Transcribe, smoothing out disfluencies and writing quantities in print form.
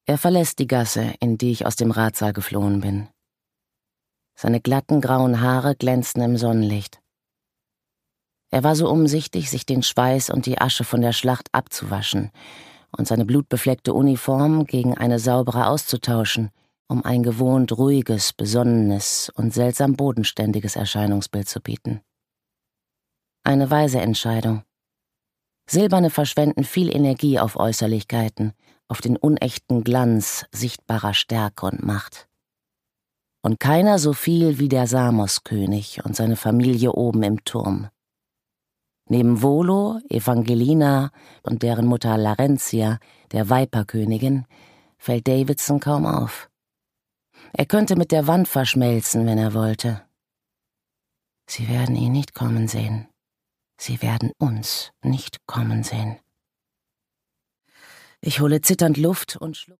Er verlässt die Gasse, in die ich aus dem Ratsaal geflohen bin. Seine glatten grauen Haare glänzten im Sonnenlicht. Er war so umsichtig, sich den Schweiß und die Asche von der Schlacht abzuwaschen und seine blutbefleckte Uniform gegen eine saubere auszutauschen, um ein gewohnt ruhiges, besonnenes und seltsam bodenständiges Erscheinungsbild zu bieten. Eine weise Entscheidung. Silberne verschwenden viel Energie auf Äußerlichkeiten, auf den unechten Glanz sichtbarer Stärke und Macht. Und keiner so viel wie der Samos-König und seine Familie oben im Turm. Neben Volo, Evangelina und deren Mutter Larentia, der Viperkönigin, fällt Davidson kaum auf. Er könnte mit der Wand verschmelzen, wenn er wollte. Sie werden ihn nicht kommen sehen. Sie werden uns nicht kommen sehen. Ich hole zitternd Luft und schluck